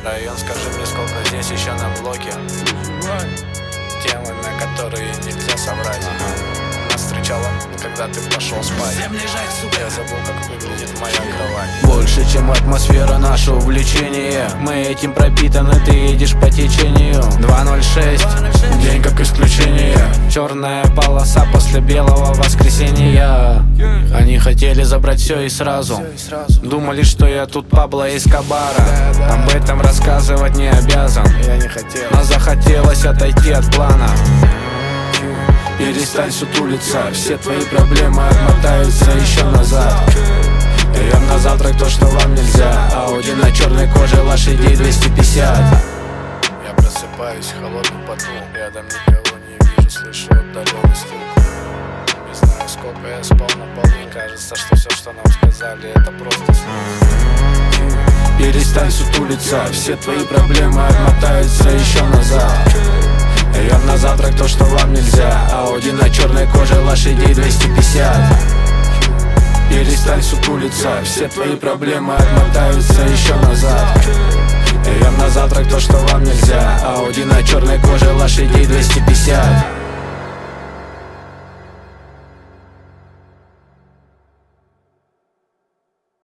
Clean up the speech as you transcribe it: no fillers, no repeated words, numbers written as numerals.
Район, скажи мне, сколько здесь еще на блоке. Темы, на которые нельзя соврать. Нас встречала, когда ты пошел спать. Я забыл, как выглядит моя кровать. Больше, чем атмосфера, наше увлечение. Мы этим пропитаны, ты едешь по течению. 206, день как исключение. Черная полоса после белого воскресенья. Они хотели забрать все и сразу. Думали, что я тут Пабло Эскобара. Об этом рассказывать не обязан. Но захотелось отойти от плана. Перестань сутулиться, все твои проблемы отмотаются еще назад. Ем на завтрак то, что вам нельзя. Ауди на черной коже, лошадей 250. Я просыпаюсь в холодном поту. Рядом никого не вижу, слышу отдаленный стук. Не знаю, сколько я спал на полу. Кажется, что все, что нам сказали, это просто сон. Перестань сутулиться, все твои проблемы отмотаются еще назад. Ем на завтрак то, что вам нельзя. Ауди на черной коже, лошадей 250. Перестань сутулиться, все твои проблемы отмотаются еще назад. Ем на завтрак то, что вам нельзя. Ауди на черной коже, лошадей 250.